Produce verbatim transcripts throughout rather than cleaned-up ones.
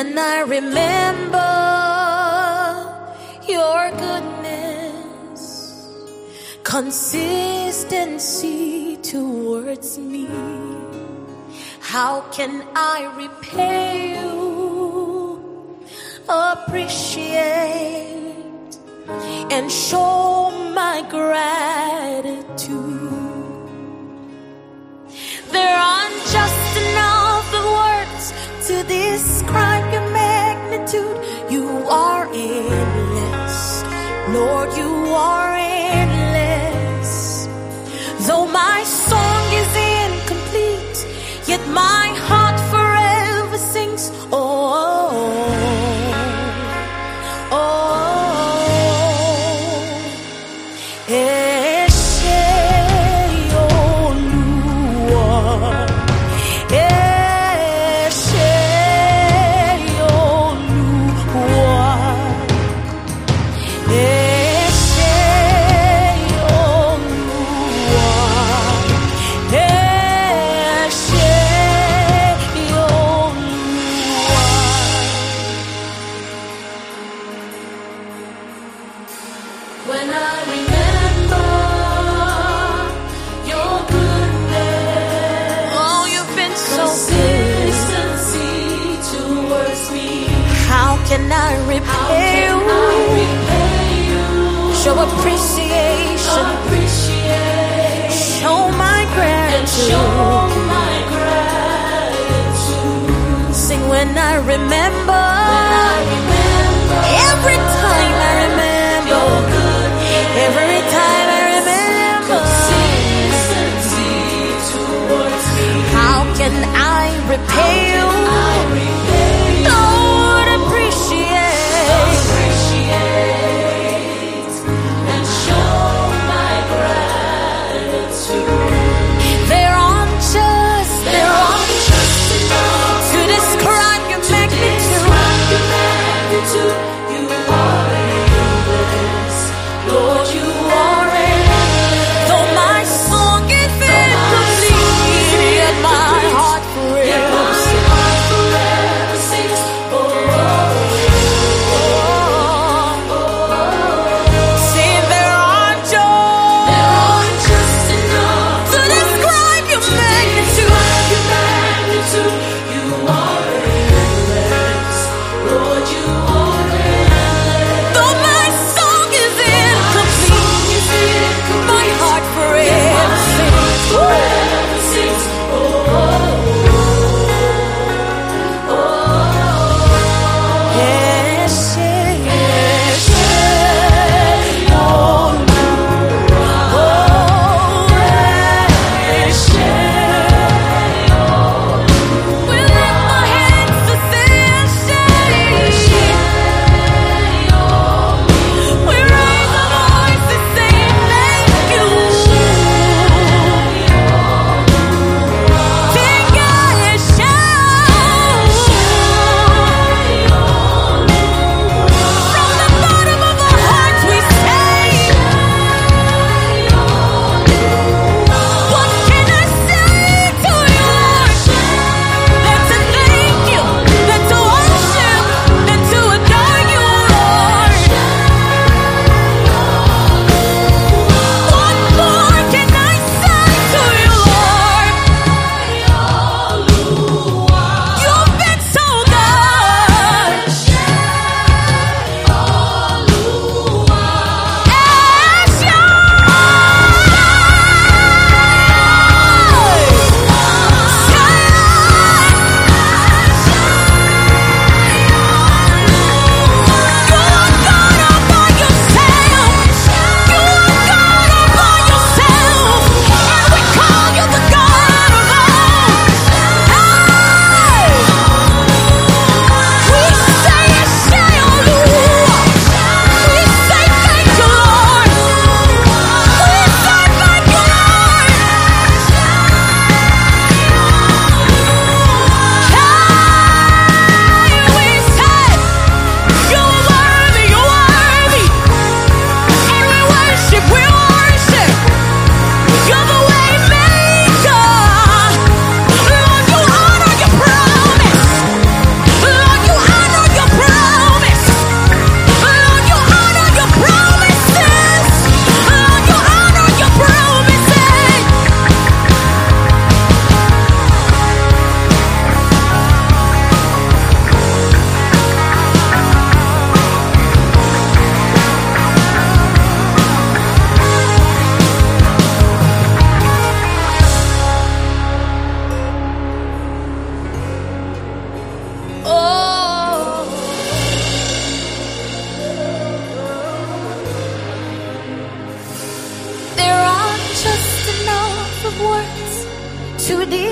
when I remember your goodness, consistency towards me. How can I repay you, appreciate, and show my gratitude? There aren't just enough of words to describe your magnitude. You are endless, Lord, you are endless. Though my song is incomplete, yet my heart forever sings. Oh, oh, oh, Eshe Oluwa, Eshe Oluwa, Eshe Oluwa, Eshe Oluwa. When I remember your goodness, oh, you've been so good. Consistency towards me. How can I repay you? Show appreciation. Appreciate. Show my gratitude. Show my gratitude. Sing when I remember. When I remember. Every time I remember. Your goodness. Every time I remember. Consistency towards me. How can I repay you? I repay you. Lord, appreciate. Appreciate. And show my gratitude. There aren't just, there aren't just enough to describe your magnitude. Your magnitude. You are endless, Lord, you are endless. Though my song is incomplete, yet my heart forever sings.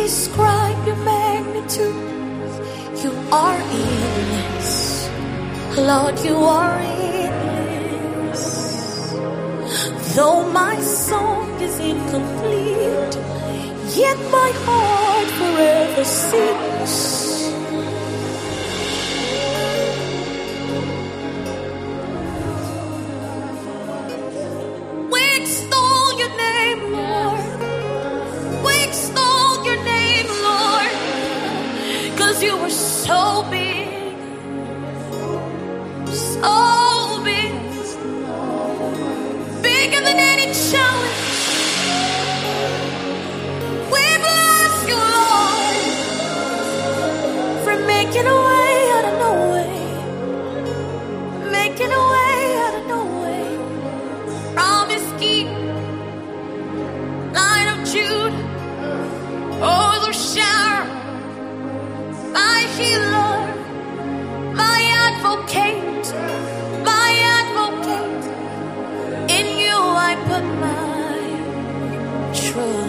describe your magnitude. You are endless, Lord, you are endless. Though my song is incomplete, yet my heart forever sings. We extol your name, Lord. We extol your name, Lord, 'cause you were so big, so big, bigger than any challenge. We bless you, Lord, for making a way out of no way, making a way out of no way. Promise keep, Lion of Judah, oh the Sharon, my healer, my advocate, my advocate. In you I put my trust.